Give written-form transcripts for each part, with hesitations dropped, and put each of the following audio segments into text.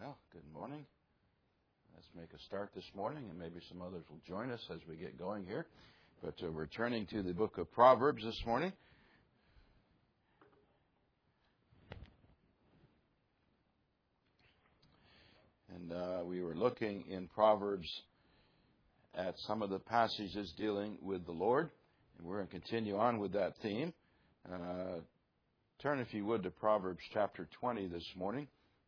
Well, good morning. Let's make a start this morning, and maybe some others will join us as we get going here. But we're turning to the book of Proverbs this morning. And we were looking in Proverbs at some of the passages dealing with the Lord. And we're going to continue on with that theme. Turn, if you would, to Proverbs chapter 20 this morning.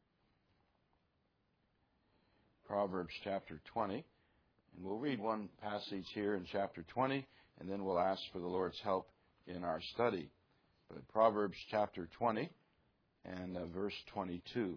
Proverbs chapter 20. And we'll read one passage here in chapter 20, and then we'll ask for the Lord's help in our study. But Proverbs chapter 20 and verse 22.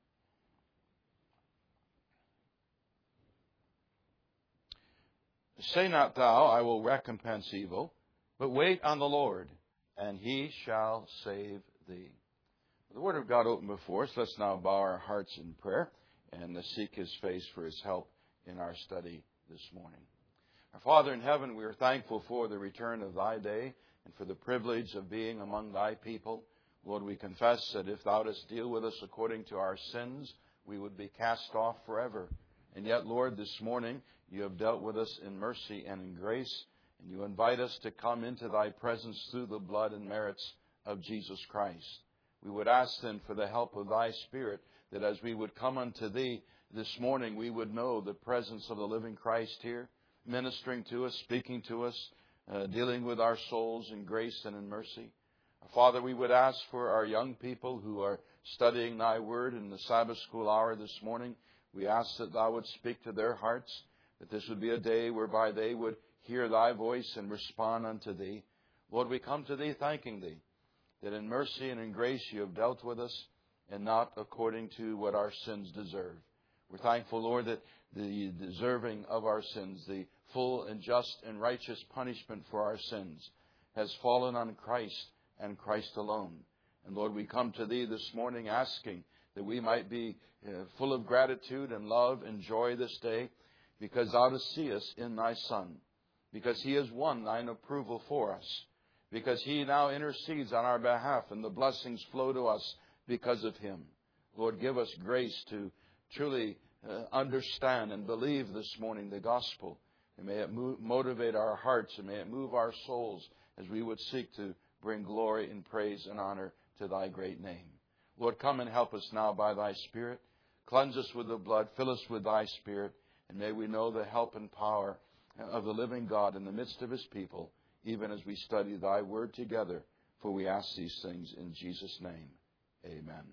Say not thou, I will recompense evil, but wait on the Lord, and He shall save thee. The Word of God open before us. Let's now bow our hearts in prayer and seek His face for His help in our study this morning. Our Father in heaven, we are thankful for the return of Thy day and for the privilege of being among Thy people. Lord, we confess that if Thou dost deal with us according to our sins, we would be cast off forever. And yet, Lord, this morning, You have dealt with us in mercy and in grace, and You invite us to come into Thy presence through the blood and merits of Jesus Christ. We would ask then for the help of Thy Spirit, that as we would come unto Thee this morning, we would know the presence of the living Christ here, ministering to us, speaking to us, dealing with our souls in grace and in mercy. Father, we would ask for our young people who are studying Thy Word in the Sabbath school hour this morning. We ask that Thou would speak to their hearts, that this would be a day whereby they would hear Thy voice and respond unto Thee. Lord, we come to Thee thanking Thee, that in mercy and in grace You have dealt with us, and not according to what our sins deserve. We're thankful, Lord, that the deserving of our sins, the full and just and righteous punishment for our sins, has fallen on Christ and Christ alone. And Lord, we come to Thee this morning asking that we might be full of gratitude and love and joy this day, because Thou dost see us in Thy Son, because He has won Thine approval for us, because He now intercedes on our behalf, and the blessings flow to us because of Him. Lord, give us grace to truly understand and believe this morning the gospel, and may it motivate our hearts, and may it move our souls as we would seek to bring glory and praise and honor to Thy great name. Lord, come and help us now by Thy Spirit. Cleanse us with the blood. Fill us with Thy Spirit. And may we know the help and power of the living God in the midst of His people, even as we study Thy Word together. For we ask these things in Jesus' name. Amen.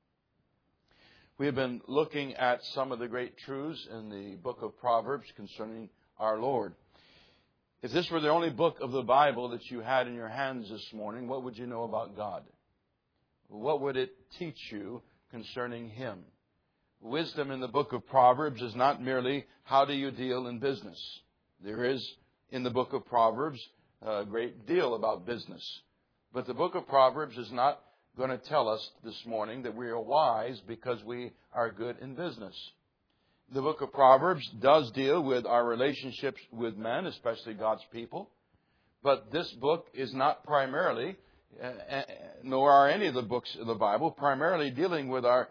We have been looking at some of the great truths in the book of Proverbs concerning our Lord. If this were the only book of the Bible that you had in your hands this morning, what would you know about God? What would it teach you concerning Him? Wisdom in the book of Proverbs is not merely how do you deal in business. There is in the book of Proverbs a great deal about business. But the book of Proverbs is not going to tell us this morning that we are wise because we are good in business. The book of Proverbs does deal with our relationships with men, especially God's people. But this book is not primarily, nor are any of the books of the Bible, primarily dealing with our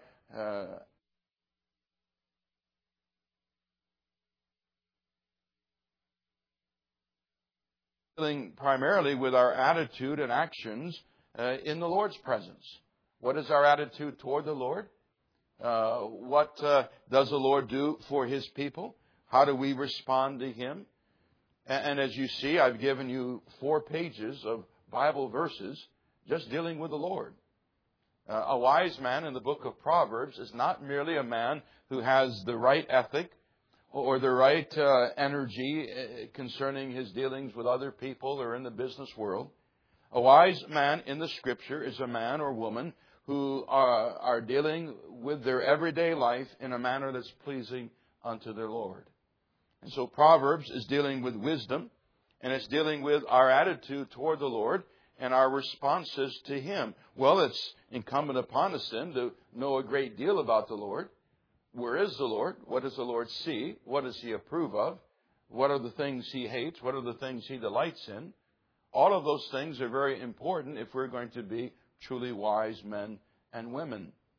attitude and actions in the Lord's presence. What is our attitude toward the Lord? What does the Lord do for His people? How do we respond to Him? And as you see, I've given you 4 pages of Bible verses just dealing with the Lord. A wise man in the book of Proverbs is not merely a man who has the right ethic or the right energy concerning his dealings with other people or in the business world. A wise man in the Scripture is a man or woman who are dealing with their everyday life in a manner that's pleasing unto their Lord. And so Proverbs is dealing with wisdom, and it's dealing with our attitude toward the Lord and our responses to Him. Well, it's incumbent upon us then to know a great deal about the Lord. Where is the Lord? What does the Lord see? What does He approve of? What are the things He hates? What are the things He delights in? All of those things are very important if we're going to be truly wise men and women.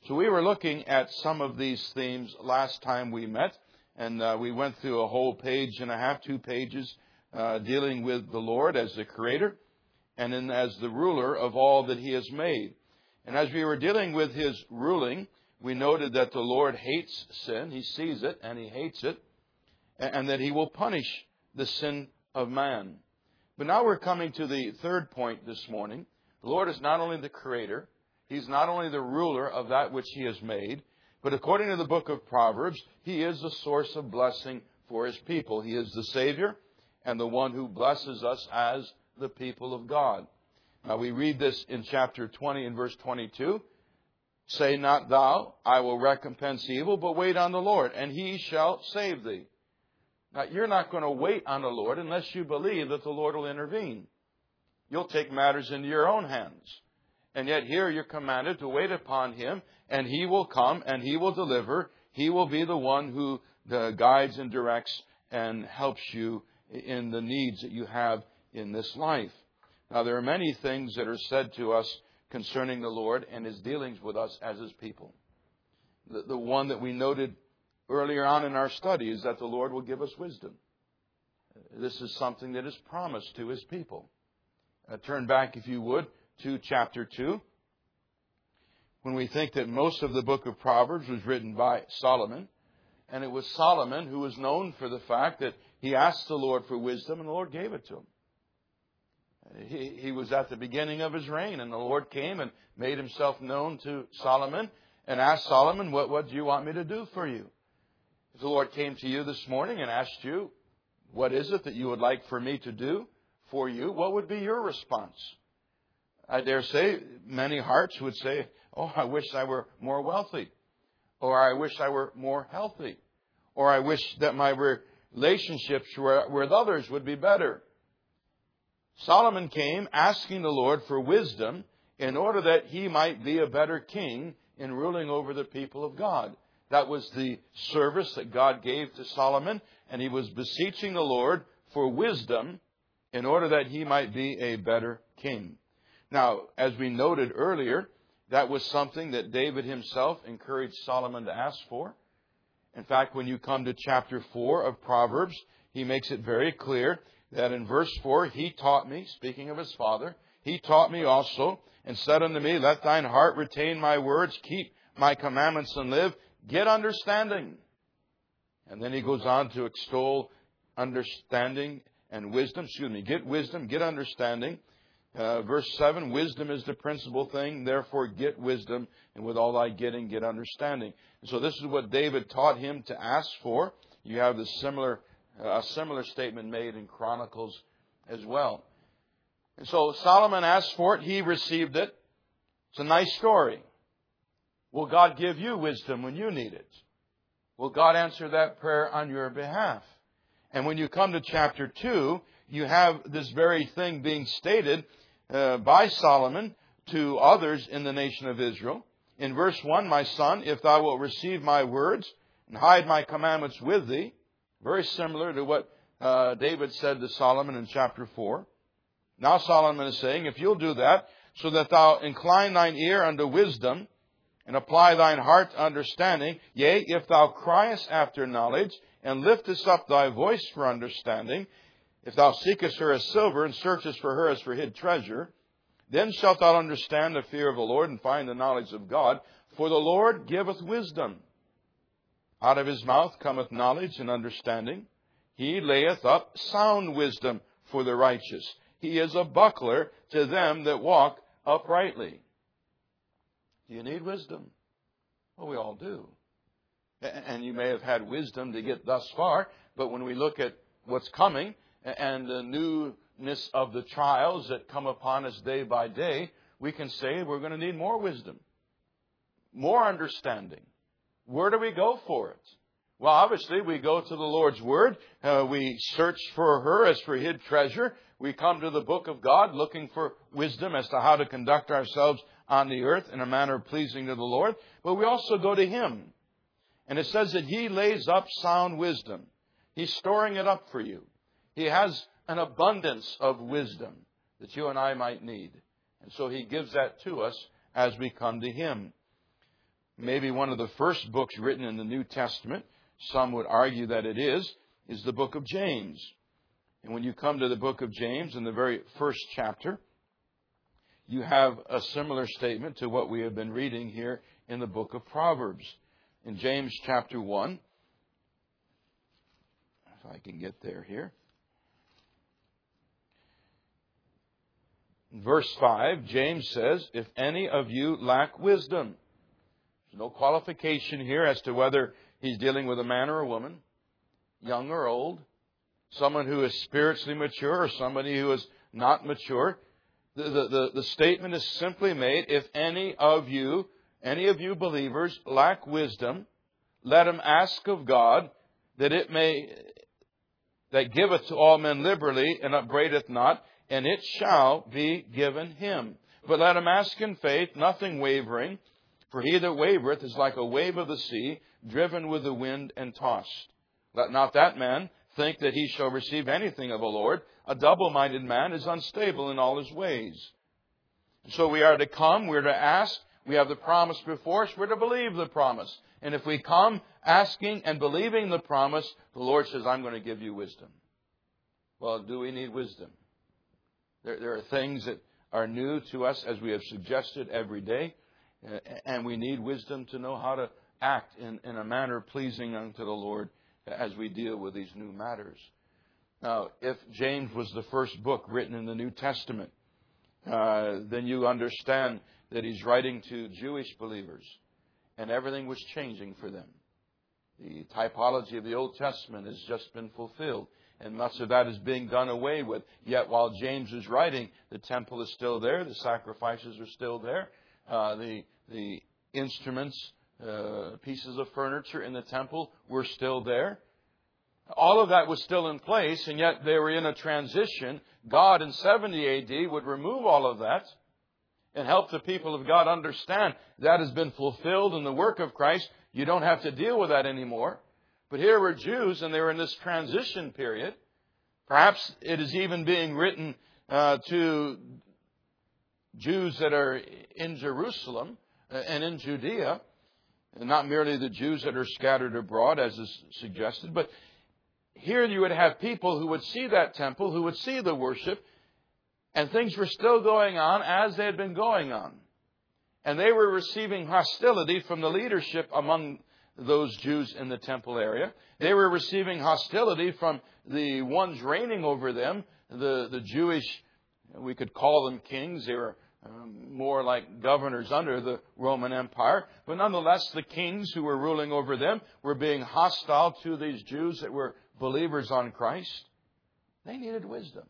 So we were looking at some of these themes last time we met, and we went through a whole page and a half, 2 pages, dealing with the Lord as the Creator and then as the ruler of all that He has made. And as we were dealing with His ruling, we noted that the Lord hates sin. He sees it and He hates it, and that He will punish the sin of man. But now we're coming to the third point this morning. The Lord is not only the Creator, He's not only the ruler of that which He has made, but according to the book of Proverbs, He is the source of blessing for His people. He is the Savior and the one who blesses us as the people of God. Now we read this in chapter 20 and verse 22. Say not thou, I will recompense evil, but wait on the Lord, and He shall save thee. Now you're not going to wait on the Lord unless you believe that the Lord will intervene. You'll take matters into your own hands. And yet here you're commanded to wait upon Him, and He will come and He will deliver. He will be the one who guides and directs and helps you in the needs that you have in this life. Now there are many things that are said to us concerning the Lord and His dealings with us as His people. The one that we noted earlier on in our study is that the Lord will give us wisdom. This is something that is promised to His people. Turn back, if you would, to chapter 2. When we think that most of the book of Proverbs was written by Solomon, and it was Solomon who was known for the fact that he asked the Lord for wisdom, and the Lord gave it to him. He was at the beginning of his reign, and the Lord came and made Himself known to Solomon and asked Solomon, what do you want me to do for you? If the Lord came to you this morning and asked you, what is it that you would like for me to do for you? What would be your response? I dare say many hearts would say, oh, I wish I were more wealthy. Or I wish I were more healthy. Or I wish that my relationships with others would be better. Solomon came asking the Lord for wisdom in order that he might be a better king in ruling over the people of God. That was the service that God gave to Solomon, and he was beseeching the Lord for wisdom in order that he might be a better king. Now, as we noted earlier, that was something that David himself encouraged Solomon to ask for. In fact, when you come to chapter 4 of Proverbs, he makes it very clear that in verse 4, he taught me, speaking of his father, he taught me also, and said unto me, let thine heart retain my words, keep my commandments and live, get understanding. And then he goes on to extol understanding and wisdom. Get wisdom, get understanding. Verse 7, wisdom is the principal thing, therefore get wisdom, and with all thy getting, get understanding. And so this is what David taught him to ask for. You have a similar statement made in Chronicles as well. And so Solomon asked for it, he received it. It's a nice story. Will God give you wisdom when you need it? Will God answer that prayer on your behalf? And when you come to chapter 2, you have this very thing being stated by Solomon to others in the nation of Israel. In verse 1, my son, if thou wilt receive my words and hide my commandments with thee, very similar to what David said to Solomon in chapter 4. Now Solomon is saying, if you'll do that, so that thou incline thine ear unto wisdom, and apply thine heart to understanding, yea, if thou criest after knowledge, and liftest up thy voice for understanding, if thou seekest her as silver, and searchest for her as for hid treasure, then shalt thou understand the fear of the Lord, and find the knowledge of God. For the Lord giveth wisdom. Out of His mouth cometh knowledge and understanding. He layeth up sound wisdom for the righteous. He is a buckler to them that walk uprightly. Do you need wisdom? Well, we all do. And you may have had wisdom to get thus far, but when we look at what's coming and the newness of the trials that come upon us day by day, we can say we're going to need more wisdom, more understanding. Where do we go for it? Well, obviously, we go to the Lord's Word. We search for her as for hid treasure. We come to the book of God looking for wisdom as to how to conduct ourselves on the earth in a manner pleasing to the Lord. But we also go to Him. And it says that He lays up sound wisdom. He's storing it up for you. He has an abundance of wisdom that you and I might need. And so He gives that to us as we come to Him. maybe one of the first books written in the New Testament, some would argue that it is the book of James. And when you come to the book of James, in the very first chapter, you have a similar statement to what we have been reading here in the book of Proverbs. In James chapter 1, if I can get there here. In verse 5, James says, if any of you lack wisdom. There's no qualification here as to whether he's dealing with a man or a woman, young or old, someone who is spiritually mature or somebody who is not mature. The statement is simply made, if any of you believers lack wisdom, let him ask of God that giveth to all men liberally and upbraideth not, and it shall be given him. But let him ask in faith, nothing wavering, for he that wavereth is like a wave of the sea, driven with the wind and tossed. Let not that man think that he shall receive anything of the Lord. A double-minded man is unstable in all his ways. So we are to come, we're to ask, we have the promise before us, we're to believe the promise. And if we come asking and believing the promise, the Lord says, I'm going to give you wisdom. Well, do we need wisdom? There are things that are new to us, as we have suggested every day, and we need wisdom to know how to act in a manner pleasing unto the Lord as we deal with these new matters. Now, if James was the first book written in the New Testament, then you understand that he's writing to Jewish believers, and everything was changing for them. The typology of the Old Testament has just been fulfilled, and much of that is being done away with. Yet while James is writing, the temple is still there, the sacrifices are still there, the instruments, pieces of furniture in the temple were still there. All of that was still in place, and yet they were in a transition. God in 70 A.D. would remove all of that and help the people of God understand that has been fulfilled in the work of Christ. You don't have to deal with that anymore. But here were Jews, and they were in this transition period. Perhaps it is even being written to Jews that are in Jerusalem and in Judea, and not merely the Jews that are scattered abroad, as is suggested, but here you would have people who would see that temple, who would see the worship, and things were still going on as they had been going on. And they were receiving hostility from the leadership among those Jews in the temple area. They were receiving hostility from the ones reigning over them, the Jewish, we could call them kings. They were more like governors under the Roman Empire. But nonetheless, the kings who were ruling over them were being hostile to these Jews that were believers on Christ. They needed wisdom.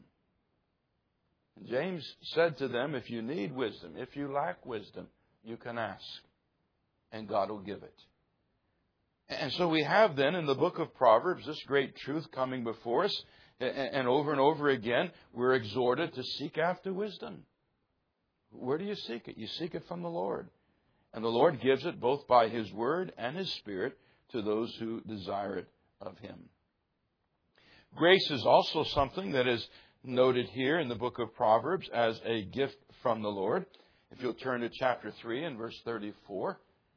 And James said to them, if you need wisdom, if you lack wisdom, you can ask, and God will give it. And so we have then in the book of Proverbs this great truth coming before us, and over again we're exhorted to seek after wisdom. Where do you seek it? You seek it from the Lord. And the Lord gives it both by His Word and His Spirit to those who desire it of Him. Grace is also something that is noted here in the book of Proverbs as a gift from the Lord. If you'll turn to chapter 3 and verse 34.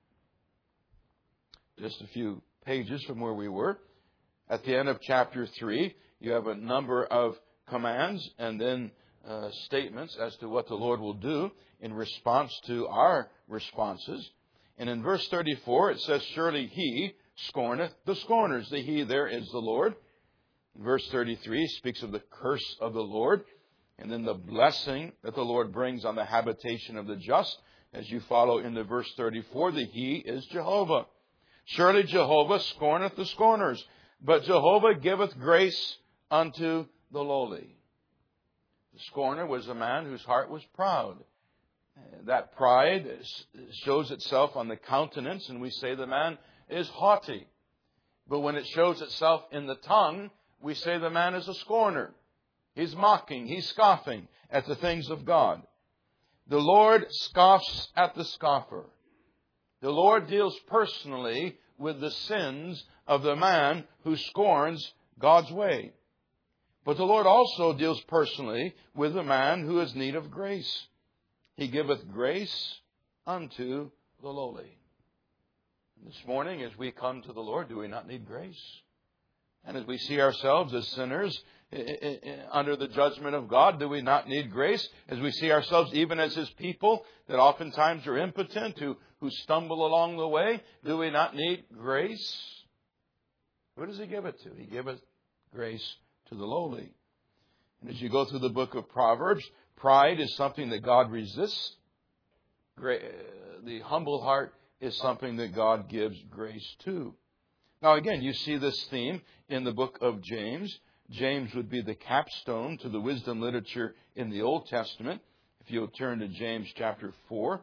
Just a few pages from where we were. At the end of chapter 3, you have a number of commands and then statements as to what the Lord will do in response to our responses. And in verse 34, it says, surely He scorneth the scorners. The He there is the Lord. Verse 33 speaks of the curse of the Lord, and then the blessing that the Lord brings on the habitation of the just. As you follow into verse 34, the He is Jehovah. Surely Jehovah scorneth the scorners, but Jehovah giveth grace unto the lowly. The scorner was a man whose heart was proud. That pride shows itself on the countenance, and we say the man is haughty. But when it shows itself in the tongue, we say the man is a scorner. He's mocking, he's scoffing at the things of God. The Lord scoffs at the scoffer. The Lord deals personally with the sins of the man who scorns God's way. But the Lord also deals personally with the man who has need of grace. He giveth grace unto the lowly. This morning, as we come to the Lord, do we not need grace? And as we see ourselves as sinners under the judgment of God, do we not need grace? As we see ourselves even as His people that oftentimes are impotent, who stumble along the way, do we not need grace? Who does He give it to? He giveth grace to the lowly. And as you go through the book of Proverbs, pride is something that God resists. The humble heart is something that God gives grace to. Now again, you see this theme in the book of James. James would be the capstone to the wisdom literature in the Old Testament. If you'll turn to James chapter 4.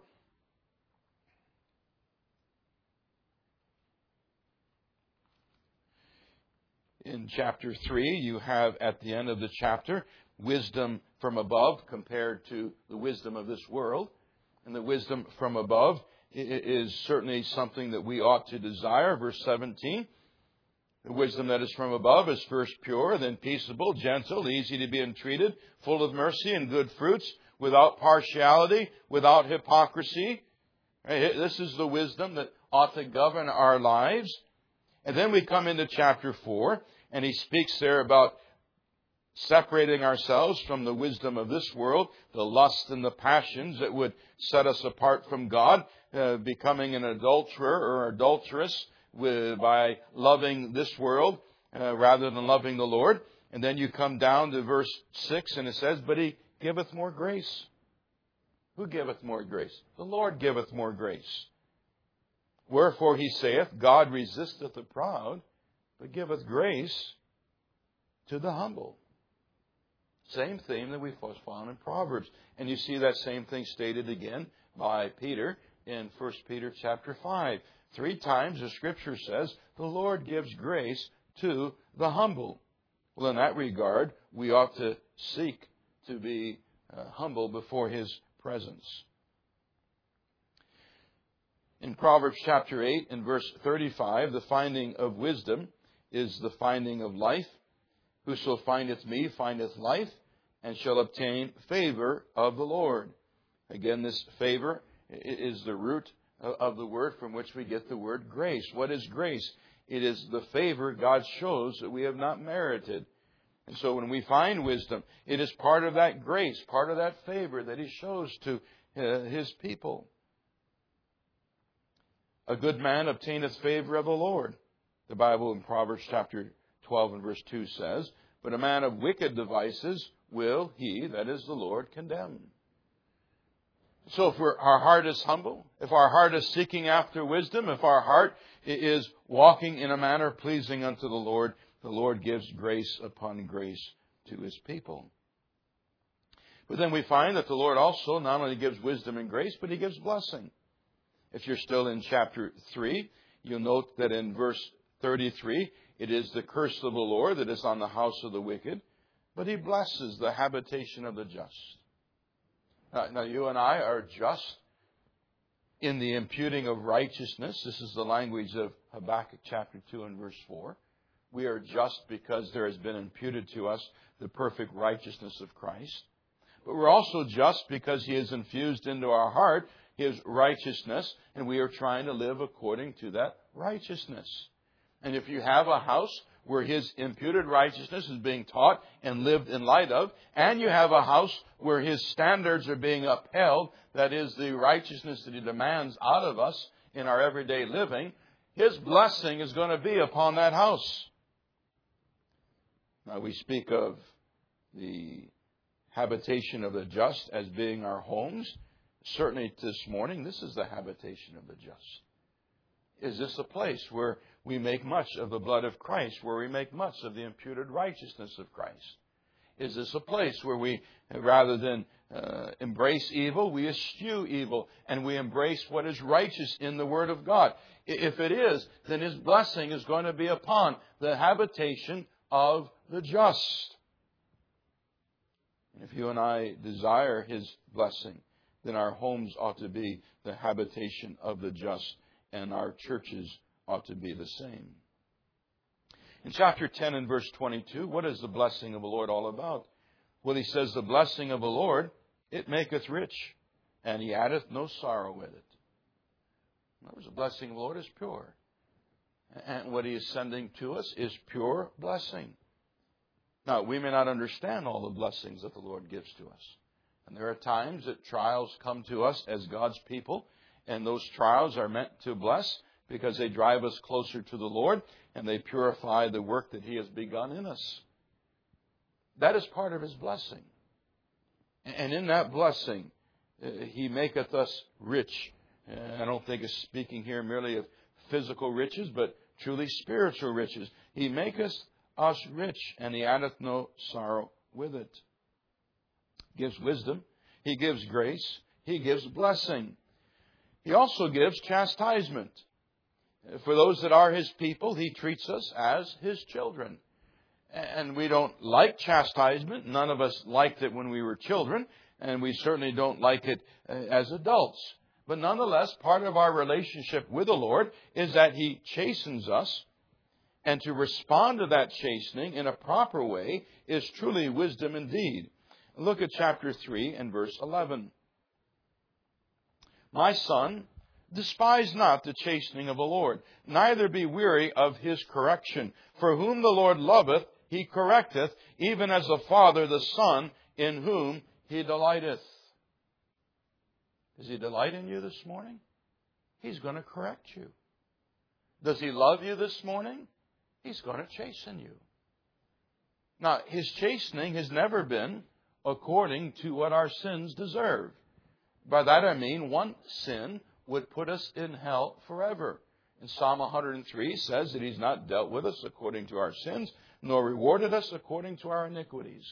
In chapter 3, you have at the end of the chapter, wisdom from above compared to the wisdom of this world. And the wisdom from above is certainly something that we ought to desire. Verse 17, the wisdom that is from above is first pure, then peaceable, gentle, easy to be entreated, full of mercy and good fruits, without partiality, without hypocrisy. This is the wisdom that ought to govern our lives. And then we come into chapter 4, and he speaks there about separating ourselves from the wisdom of this world, the lust and the passions that would set us apart from God, becoming an adulterer or adulteress by loving this world rather than loving the Lord. And then you come down to verse 6, and it says, but He giveth more grace. Who giveth more grace? The Lord giveth more grace. Wherefore He saith, God resisteth the proud, but giveth grace to the humble. Same theme that we found in Proverbs. And you see that same thing stated again by Peter in 1 Peter chapter 5. 3 times the Scripture says, the Lord gives grace to the humble. Well, in that regard, we ought to seek to be humble before His presence. In Proverbs chapter 8 and verse 35, the finding of wisdom is the finding of life. Whoso findeth me findeth life, and shall obtain favor of the Lord. Again, this favor is the root of the word from which we get the word grace. What is grace? It is the favor God shows that we have not merited. And so when we find wisdom, it is part of that grace, part of that favor that He shows to His people. A good man obtaineth favor of the Lord. The Bible in Proverbs chapter 12 and verse 2 says, but a man of wicked devices will He, that is the Lord, condemn. So if our heart is humble, if our heart is seeking after wisdom, if our heart is walking in a manner pleasing unto the Lord gives grace upon grace to His people. But then we find that the Lord also not only gives wisdom and grace, but He gives blessing. If you're still in chapter 3, you'll note that in verse 33, it is the curse of the Lord that is on the house of the wicked, but He blesses the habitation of the just. Now, you and I are just in the imputing of righteousness. This is the language of Habakkuk chapter 2 and verse 4. We are just because there has been imputed to us the perfect righteousness of Christ. But we're also just because He has infused into our heart His righteousness, and we are trying to live according to that righteousness. And if you have a house where His imputed righteousness is being taught and lived in light of, and you have a house where His standards are being upheld, that is the righteousness that He demands out of us in our everyday living, His blessing is going to be upon that house. Now we speak of the habitation of the just as being our homes. Certainly this morning, this is the habitation of the just. Is this a place where we make much of the blood of Christ, where we make much of the imputed righteousness of Christ? Is this a place where we, rather than embrace evil, we eschew evil and we embrace what is righteous in the Word of God? If it is, then His blessing is going to be upon the habitation of the just. If you and I desire His blessing, then our homes ought to be the habitation of the just, and our churches ought to be the same. In chapter 10 and verse 22, what is the blessing of the Lord all about? Well, he says, the blessing of the Lord, it maketh rich, and He addeth no sorrow with it. In other words, the blessing of the Lord is pure. And what He is sending to us is pure blessing. Now, we may not understand all the blessings that the Lord gives to us. And there are times that trials come to us as God's people, and those trials are meant to bless because they drive us closer to the Lord and they purify the work that He has begun in us. That is part of His blessing. And in that blessing, He maketh us rich. I don't think it's speaking here merely of physical riches, but truly spiritual riches. He maketh us rich, and He addeth no sorrow with it. He gives wisdom. He gives grace. He gives blessing. He also gives chastisement. For those that are His people, He treats us as His children. And we don't like chastisement. None of us liked it when we were children, and we certainly don't like it as adults. But nonetheless, part of our relationship with the Lord is that He chastens us, and to respond to that chastening in a proper way is truly wisdom indeed. Look at chapter 3 and verse 11. My son, despise not the chastening of the Lord, neither be weary of His correction. For whom the Lord loveth, He correcteth, even as the Father the Son, in whom He delighteth. Does He delight in you this morning? He's going to correct you. Does He love you this morning? He's going to chasten you. Now, His chastening has never been according to what our sins deserve. By that I mean one sin would put us in hell forever. And Psalm 103 says that He's not dealt with us according to our sins, nor rewarded us according to our iniquities.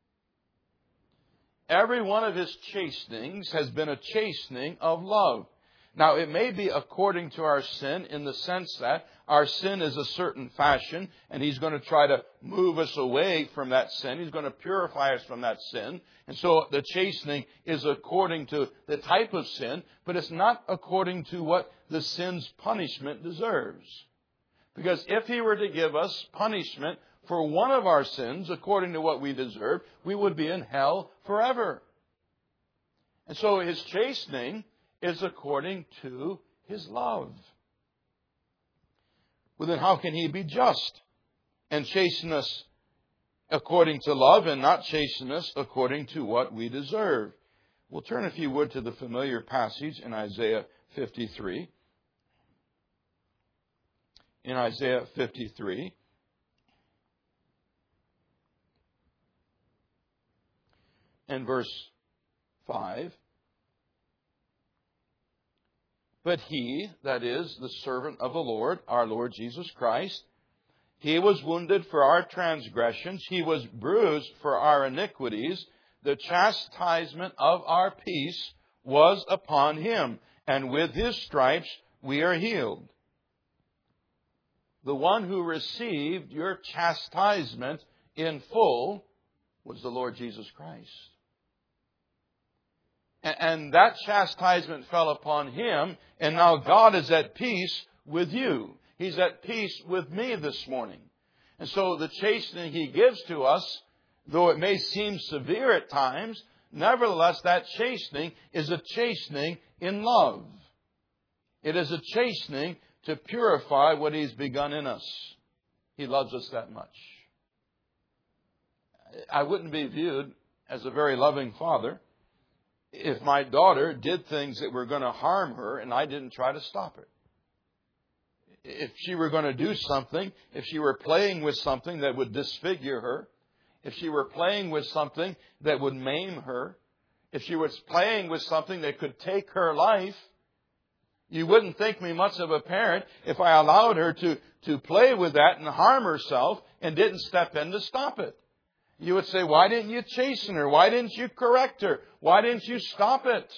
Every one of His chastenings has been a chastening of love. Now, it may be according to our sin in the sense that our sin is a certain fashion, and He's going to try to move us away from that sin. He's going to purify us from that sin. And so the chastening is according to the type of sin, but it's not according to what the sin's punishment deserves. Because if He were to give us punishment for one of our sins according to what we deserve, we would be in hell forever. And so His chastening is according to His love. Well, then how can He be just and chasten us according to love and not chasten us according to what we deserve? We'll turn, if you would, to the familiar passage in Isaiah 53. In Isaiah 53, and verse 5. But He, that is, the servant of the Lord, our Lord Jesus Christ, He was wounded for our transgressions, He was bruised for our iniquities. The chastisement of our peace was upon Him, and with His stripes we are healed. The one who received your chastisement in full was the Lord Jesus Christ. And that chastisement fell upon Him, and now God is at peace with you. He's at peace with me this morning. And so the chastening He gives to us, though it may seem severe at times, nevertheless that chastening is a chastening in love. It is a chastening to purify what He's begun in us. He loves us that much. I wouldn't be viewed as a very loving father if my daughter did things that were going to harm her and I didn't try to stop it. If she were going to do something, if she were playing with something that would disfigure her, if she were playing with something that would maim her, if she was playing with something that could take her life, you wouldn't think me much of a parent if I allowed her to play with that and harm herself and didn't step in to stop it. You would say, why didn't you chasten her? Why didn't you correct her? Why didn't you stop it?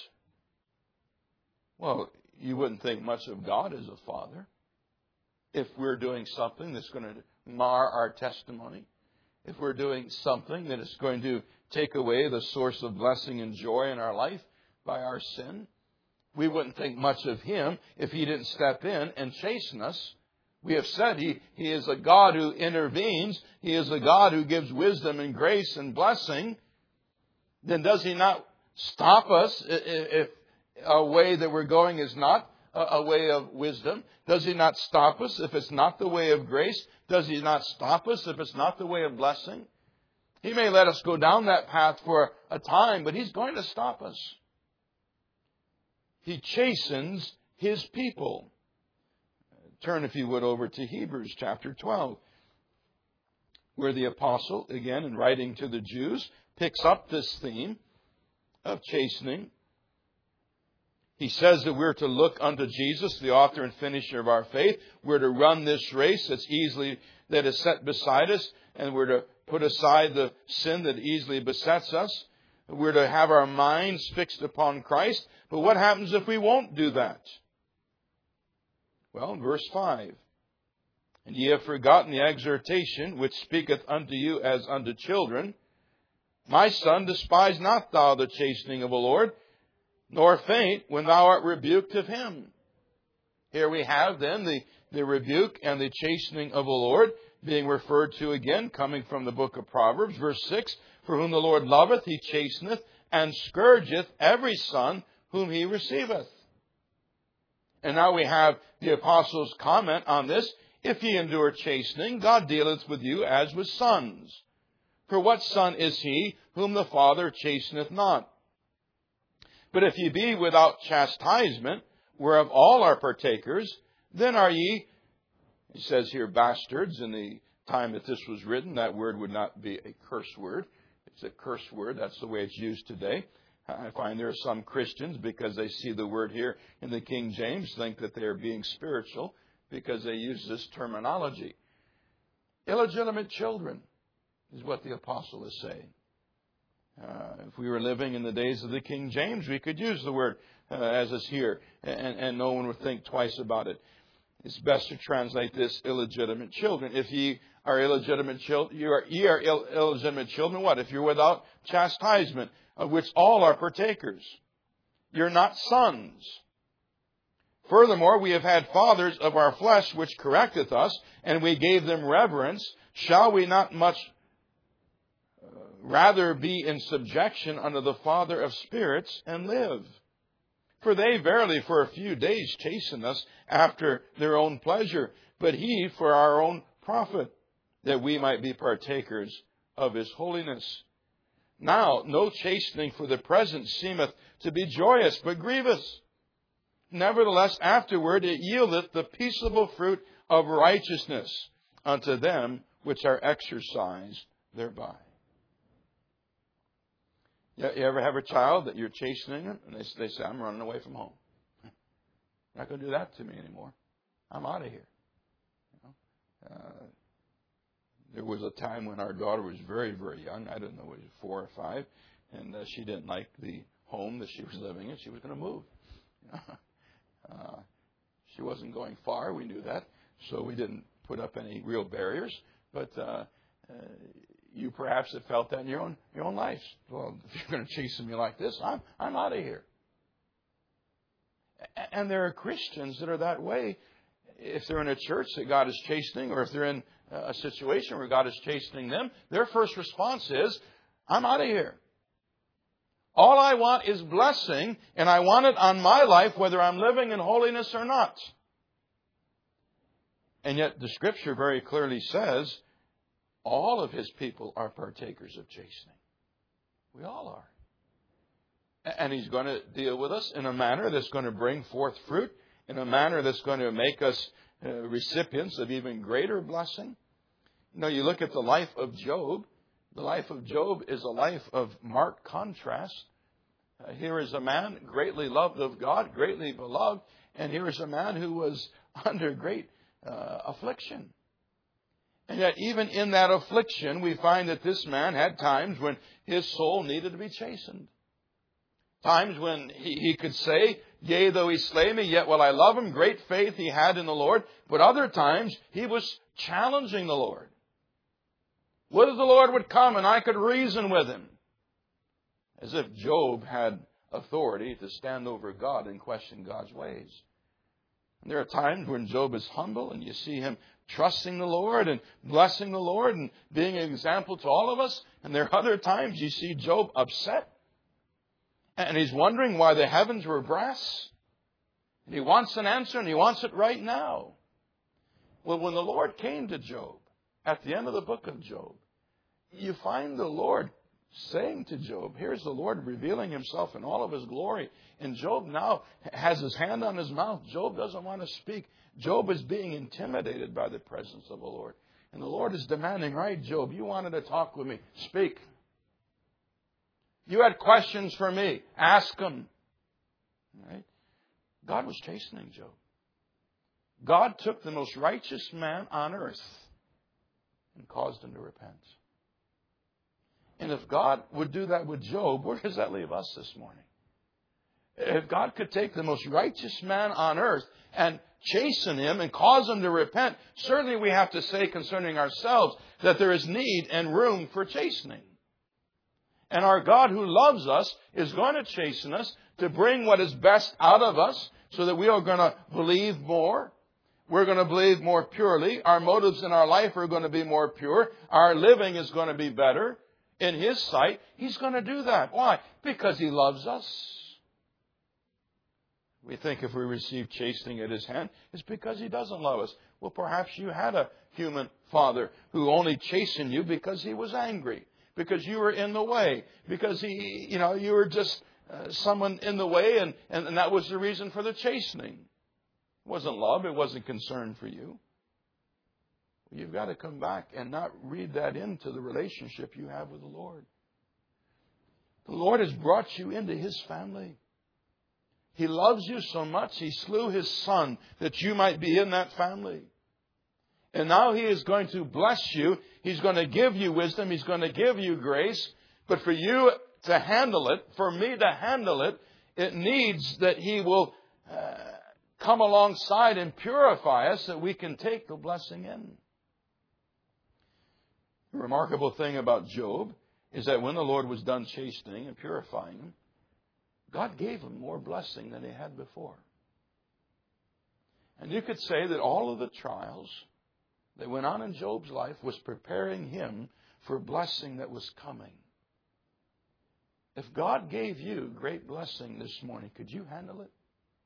Well, you wouldn't think much of God as a father if we're doing something that's going to mar our testimony. If we're doing something that is going to take away the source of blessing and joy in our life by our sin, we wouldn't think much of Him if He didn't step in and chasten us. We have said He is a God who intervenes. He is a God who gives wisdom and grace and blessing. Then does He not stop us if a way that we're going is not a way of wisdom? Does He not stop us if it's not the way of grace? Does He not stop us if it's not the way of blessing? He may let us go down that path for a time, but He's going to stop us. He chastens His people. Turn, if you would, over to Hebrews chapter 12, where the apostle, again, in writing to the Jews, picks up this theme of chastening. He says that we're to look unto Jesus, the author and finisher of our faith. We're to run this race that is set beside us, and we're to put aside the sin that easily besets us. We're to have our minds fixed upon Christ. But what happens if we won't do that? Well, verse 5. And ye have forgotten the exhortation which speaketh unto you as unto children. My son, despise not thou the chastening of the Lord, nor faint when thou art rebuked of Him. Here we have then the rebuke and the chastening of the Lord being referred to again, coming from the book of Proverbs, verse 6. For whom the Lord loveth, He chasteneth, and scourgeth every son whom He receiveth. And now we have the apostle's comment on this. If ye endure chastening, God dealeth with you as with sons. For what son is he whom the Father chasteneth not? But if ye be without chastisement, whereof all are partakers, then are ye, he says here, bastards. In the time that this was written, that word would not be a curse word. It's a curse word. That's the way it's used today. I find there are some Christians, because they see the word here in the King James, think that they are being spiritual because they use this terminology. Illegitimate children is what the apostle is saying. If we were living in the days of the King James, we could use the word as is here, and no one would think twice about it. It's best to translate this illegitimate children. If ye are illegitimate children, ye are illegitimate children. What? If you're without chastisement, of which all are partakers. You're not sons. Furthermore, we have had fathers of our flesh which correcteth us, and we gave them reverence. Shall we not much rather be in subjection unto the Father of spirits and live? For they verily for a few days chasten us after their own pleasure, but He for our own profit, that we might be partakers of His holiness. Now, no chastening for the present seemeth to be joyous, but grievous. Nevertheless, afterward it yieldeth the peaceable fruit of righteousness unto them which are exercised thereby. You ever have a child that you're chastening them, and they say, I'm running away from home. You're not going to do that to me anymore. I'm out of here. There was a time when our daughter was very, very young. I don't know, was 4 or 5, and she didn't like the home that she was living in. She was going to move. She wasn't going far. We knew that, so we didn't put up any real barriers. But you perhaps have felt that in your own life. Well, if you're going to chasten me like this, I'm out of here. And there are Christians that are that way. If they're in a church that God is chastening, or if they're in a situation where God is chastening them, their first response is, I'm out of here. All I want is blessing, and I want it on my life, whether I'm living in holiness or not. And yet the Scripture very clearly says all of His people are partakers of chastening. We all are. And He's going to deal with us in a manner that's going to bring forth fruit, in a manner that's going to make us recipients of even greater blessing. You look at the life of Job. The life of Job is a life of marked contrast. Here is a man greatly loved of God, greatly beloved, and here is a man who was under great affliction. And yet even in that affliction, we find that this man had times when his soul needed to be chastened. Times when he could say, yea, though He slay me, yet will I love Him. Great faith he had in the Lord. But other times he was challenging the Lord. Would the Lord would come and I could reason with Him. As if Job had authority to stand over God and question God's ways. And there are times when Job is humble and you see him trusting the Lord and blessing the Lord and being an example to all of us. And there are other times you see Job upset. And he's wondering why the heavens were brass. And he wants an answer, and he wants it right now. Well, when the Lord came to Job, at the end of the book of Job, you find the Lord saying to Job, here's the Lord revealing himself in all of his glory. And Job now has his hand on his mouth. Job doesn't want to speak. Job is being intimidated by the presence of the Lord. And the Lord is demanding, right, Job, you wanted to talk with me. Speak. You had questions for me. Ask them. Right? God was chastening Job. God took the most righteous man on earth and caused him to repent. And if God would do that with Job, where does that leave us this morning? If God could take the most righteous man on earth and chasten him and cause him to repent, certainly we have to say concerning ourselves that there is need and room for chastening. And our God who loves us is going to chasten us to bring what is best out of us so that we are going to believe more. We're going to believe more purely. Our motives in our life are going to be more pure. Our living is going to be better. In His sight, He's going to do that. Why? Because He loves us. We think if we receive chastening at His hand, it's because He doesn't love us. Well, perhaps you had a human father who only chastened you because he was angry, because you were in the way, because you were just someone in the way, and that was the reason for the chastening. It wasn't love. It wasn't concern for you. You've got to come back and not read that into the relationship you have with the Lord. The Lord has brought you into His family. He loves you so much, He slew His Son that you might be in that family. And now He is going to bless you. He's going to give you wisdom. He's going to give you grace. But for you to handle it, for me to handle it, it needs that He will come alongside and purify us so that we can take the blessing in. The remarkable thing about Job is that when the Lord was done chastening and purifying him, God gave him more blessing than he had before. And you could say that all of the trials that went on in Job's life was preparing him for blessing that was coming. If God gave you great blessing this morning, could you handle it?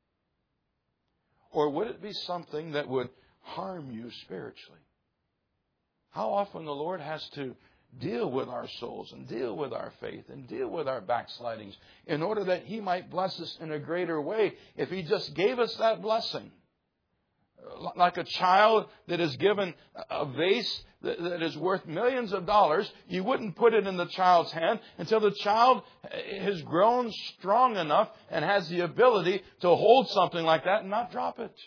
Or would it be something that would harm you spiritually? How often the Lord has to deal with our souls and deal with our faith and deal with our backslidings in order that He might bless us in a greater way if He just gave us that blessing. Like a child that is given a vase that is worth millions of dollars, you wouldn't put it in the child's hand until the child has grown strong enough and has the ability to hold something like that and not drop it.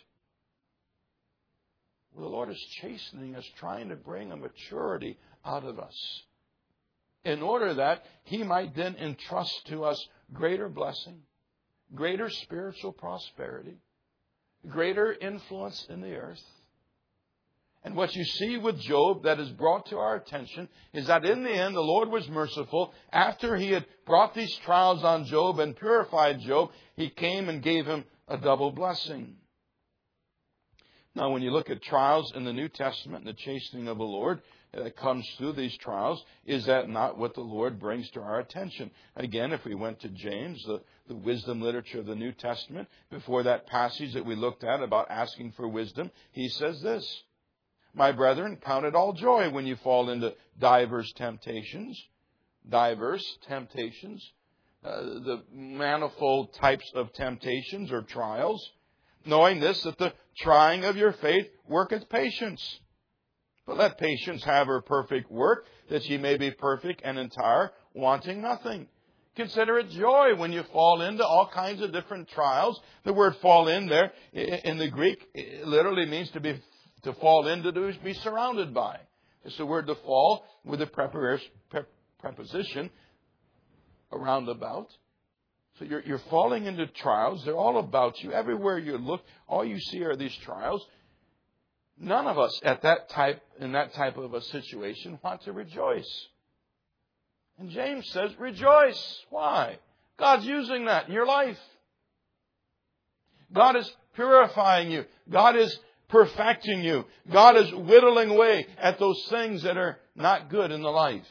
Well, the Lord is chastening us, trying to bring a maturity out of us in order that He might then entrust to us greater blessing, greater spiritual prosperity, greater influence in the earth. And what you see with Job that is brought to our attention is that in the end the Lord was merciful. After He had brought these trials on Job and purified Job, He came and gave him a double blessing. Now, when you look at trials in the New Testament and the chastening of the Lord that comes through these trials, is that not what the Lord brings to our attention? Again, if we went to James, the wisdom literature of the New Testament, before that passage that we looked at about asking for wisdom, he says this: "My brethren, count it all joy when you fall into diverse temptations." Diverse temptations. The manifold types of temptations or trials. "Knowing this, that the trying of your faith worketh patience. But let patience have her perfect work, that ye may be perfect and entire, wanting nothing." Consider it joy when you fall into all kinds of different trials. The word "fall in" there in the Greek literally means to fall into, to be surrounded by. It's the word "to fall" with the preposition around about. So you're falling into trials. They're all about you. Everywhere you look, all you see are these trials. None of us in that type of a situation want to rejoice. And James says, rejoice. Why? God's using that in your life. God is purifying you. God is perfecting you. God is whittling away at those things that are not good in the life.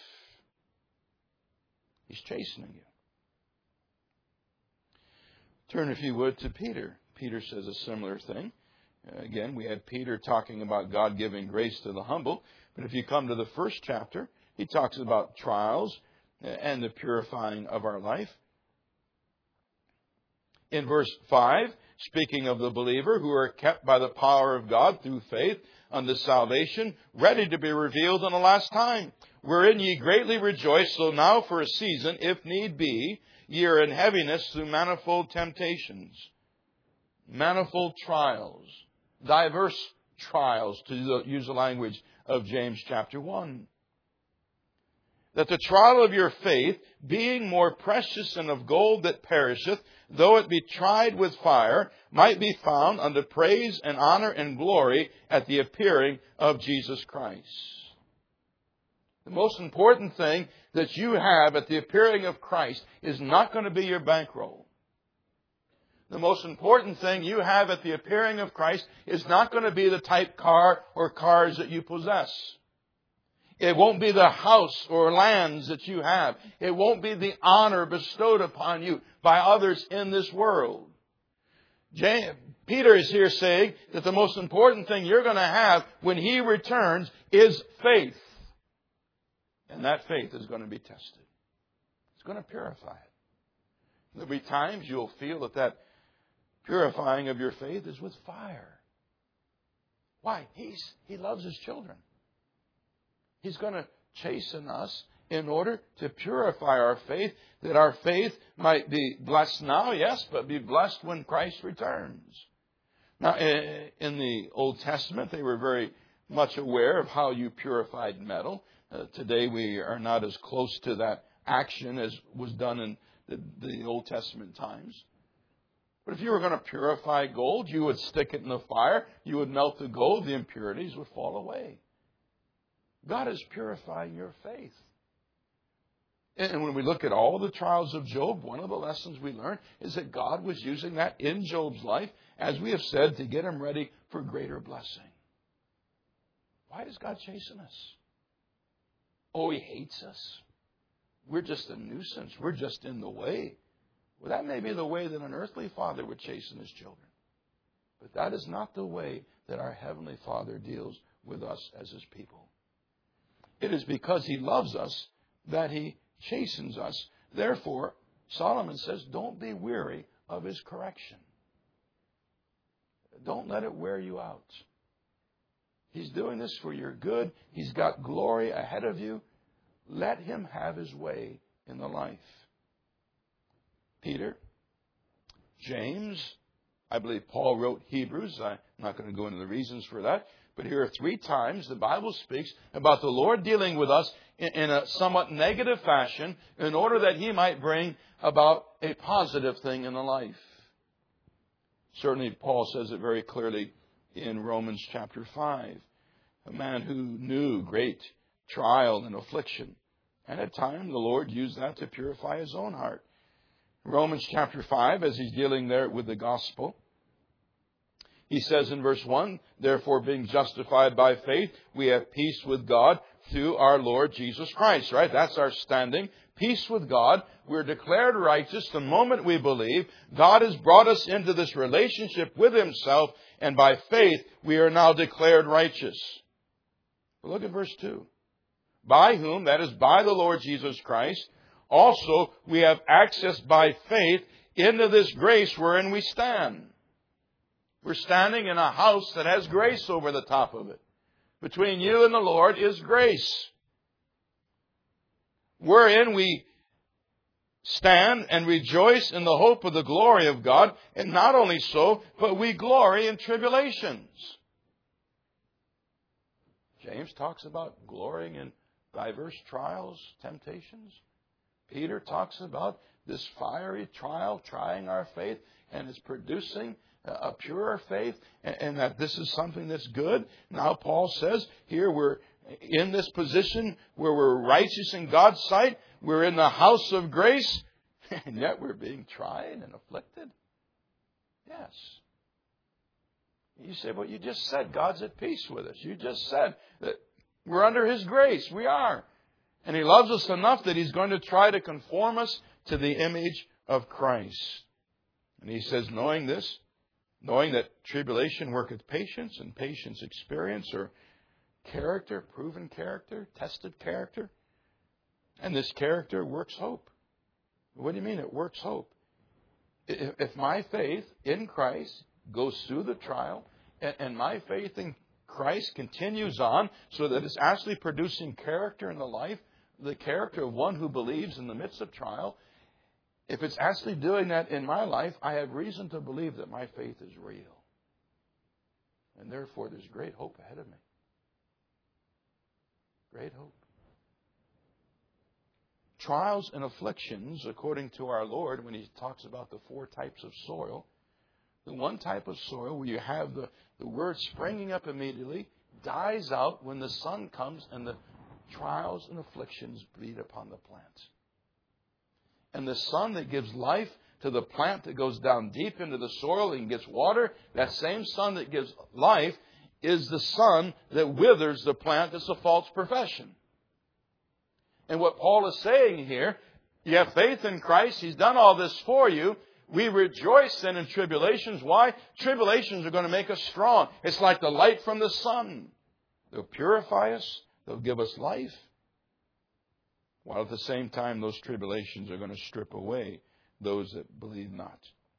He's chastening you. Turn, if you would, to Peter. Peter says a similar thing. Again, we had Peter talking about God giving grace to the humble. But if you come to the first chapter, he talks about trials and the purifying of our life. In verse 5, speaking of the believer who are kept by the power of God through faith unto salvation, ready to be revealed in the last time, wherein ye greatly rejoice, though now for a season, if need be, ye are in heaviness through manifold temptations, manifold trials, diverse trials, to use the language of James chapter 1. That the trial of your faith, being more precious than of gold that perisheth, though it be tried with fire, might be found unto praise and honor and glory at the appearing of Jesus Christ. The most important thing that you have at the appearing of Christ is not going to be your bankroll. The most important thing you have at the appearing of Christ is not going to be the type car or cars that you possess. It won't be the house or lands that you have. It won't be the honor bestowed upon you by others in this world. Peter is here saying that the most important thing you're going to have when he returns is faith. And that faith is going to be tested. It's going to purify it. There'll be times you'll feel that purifying of your faith is with fire. Why? He loves his children. He's going to chasten us in order to purify our faith, that our faith might be blessed now, yes, but be blessed when Christ returns. Now, in the Old Testament, they were very much aware of how you purified metal. Today, we are not as close to that action as was done in the Old Testament times. But if you were going to purify gold, you would stick it in the fire, you would melt the gold, the impurities would fall away. God is purifying your faith. And when we look at all the trials of Job, one of the lessons we learn is that God was using that in Job's life, as we have said, to get him ready for greater blessing. Why does God chasten us? Oh, he hates us. We're just a nuisance. We're just in the way. Well, that may be the way that an earthly father would chasten his children. But that is not the way that our Heavenly Father deals with us as his people. It is because he loves us that he chastens us. Therefore, Solomon says, don't be weary of his correction. Don't let it wear you out. He's doing this for your good. He's got glory ahead of you. Let him have his way in the life. Peter, James, I believe Paul wrote Hebrews. I'm not going to go into the reasons for that. But here are 3 times the Bible speaks about the Lord dealing with us in a somewhat negative fashion in order that he might bring about a positive thing in the life. Certainly, Paul says it very clearly in Romans chapter 5. A man who knew great trial and affliction. And at times, the Lord used that to purify his own heart. Romans chapter 5, as he's dealing there with the gospel, he says in verse 1, therefore being justified by faith, we have peace with God through our Lord Jesus Christ, right? That's our standing. Peace with God. We're declared righteous the moment we believe. God has brought us into this relationship with himself, and by faith we are now declared righteous. But look at verse 2. By whom, that is by the Lord Jesus Christ, also we have access by faith into this grace wherein we stand. We're standing in a house that has grace over the top of it. Between you and the Lord is grace, wherein we stand and rejoice in the hope of the glory of God. And not only so, but we glory in tribulations. James talks about glorying in diverse trials, temptations. Peter talks about this fiery trial trying our faith, and it's producing a purer faith, and that this is something that's good. Now Paul says here we're in this position where we're righteous in God's sight. We're in the house of grace, and yet we're being tried and afflicted. Yes. You say, well, you just said God's at peace with us. You just said that we're under his grace. We are. And he loves us enough that he's going to try to conform us to the image of Christ. And he says, knowing this, knowing that tribulation worketh patience, and patience experience, or character, proven character, tested character. And this character works hope. What do you mean it works hope? If my faith in Christ goes through the trial, and my faith in Christ continues on so that it's actually producing character in the life, the character of one who believes in the midst of trial, if it's actually doing that in my life, I have reason to believe that my faith is real. And therefore, there's great hope ahead of me. Great hope. Trials and afflictions, according to our Lord, when He talks about the 4 types of soil, the one type of soil where you have the word springing up immediately, dies out when the sun comes and the trials and afflictions beat upon the plant. And the sun that gives life to the plant that goes down deep into the soil and gets water, that same sun that gives life is the sun that withers the plant that's a false profession. And what Paul is saying here, you have faith in Christ. He's done all this for you. We rejoice then in tribulations. Why? Tribulations are going to make us strong. It's like the light from the sun. They'll purify us. They'll give us life. While at the same time, those tribulations are going to strip away those that believe not.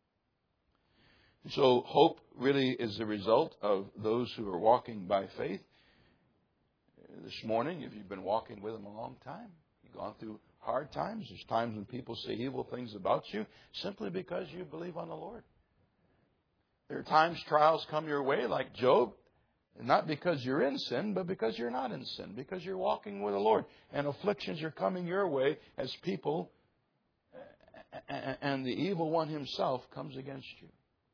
So hope really is the result of those who are walking by faith. This morning, if you've been walking with Him a long time, you've gone through hard times. There's times when people say evil things about you simply because you believe on the Lord. There are times trials come your way like Job, not because you're in sin, but because you're not in sin, because you're walking with the Lord. And afflictions are coming your way as people, and the evil one himself comes against you.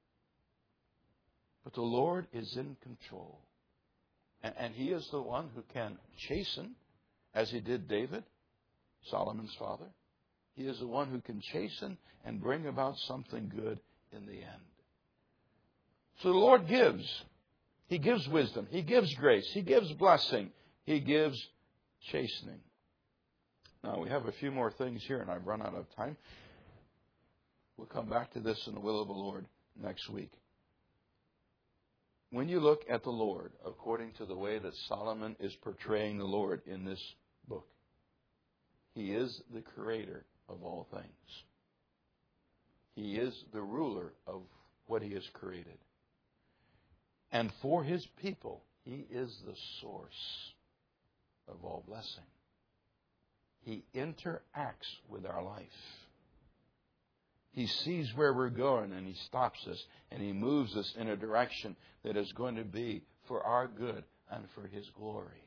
But the Lord is in control. And He is the one who can chasten, as He did David, Solomon's father. He is the one who can chasten and bring about something good in the end. So the Lord gives. He gives wisdom. He gives grace. He gives blessing. He gives chastening. Now, we have a few more things here, and I've run out of time. We'll come back to this in the will of the Lord next week. When you look at the Lord, according to the way that Solomon is portraying the Lord in this book, He is the creator of all things. He is the ruler of what He has created. And for His people, He is the source of all blessing. He interacts with our life. He sees where we're going and He stops us and He moves us in a direction that is going to be for our good and for His glory.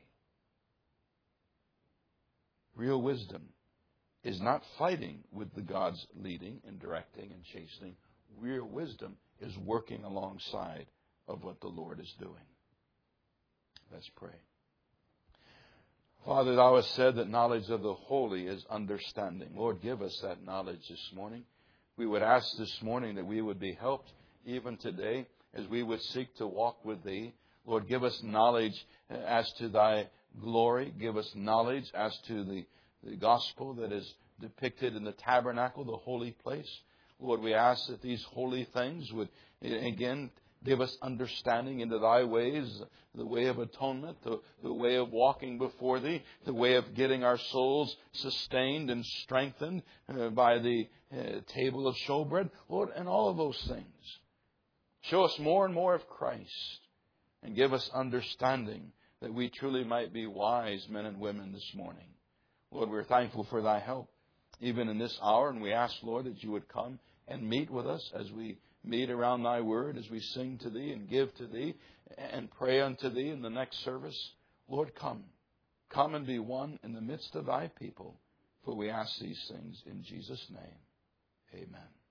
Real wisdom is not fighting with the God's leading and directing and chastening. Real wisdom is working alongside of what the Lord is doing. Let's pray. Father, Thou hast said that knowledge of the holy is understanding. Lord, give us that knowledge this morning. We would ask this morning that we would be helped even today as we would seek to walk with Thee. Lord, give us knowledge as to Thy glory. Give us knowledge as to the gospel that is depicted in the tabernacle, the holy place. Lord, we ask that these holy things would, again, give us understanding into Thy ways, the way of atonement, the way of walking before Thee, the way of getting our souls sustained and strengthened by the table of showbread. Lord, and all of those things. Show us more and more of Christ and give us understanding that we truly might be wise men and women this morning. Lord, we're thankful for Thy help even in this hour, and we ask, Lord, that You would come and meet with us as we meet around Thy word, as we sing to Thee and give to Thee and pray unto Thee in the next service. Lord, come. Come and be one in the midst of Thy people. For we ask these things in Jesus' name. Amen.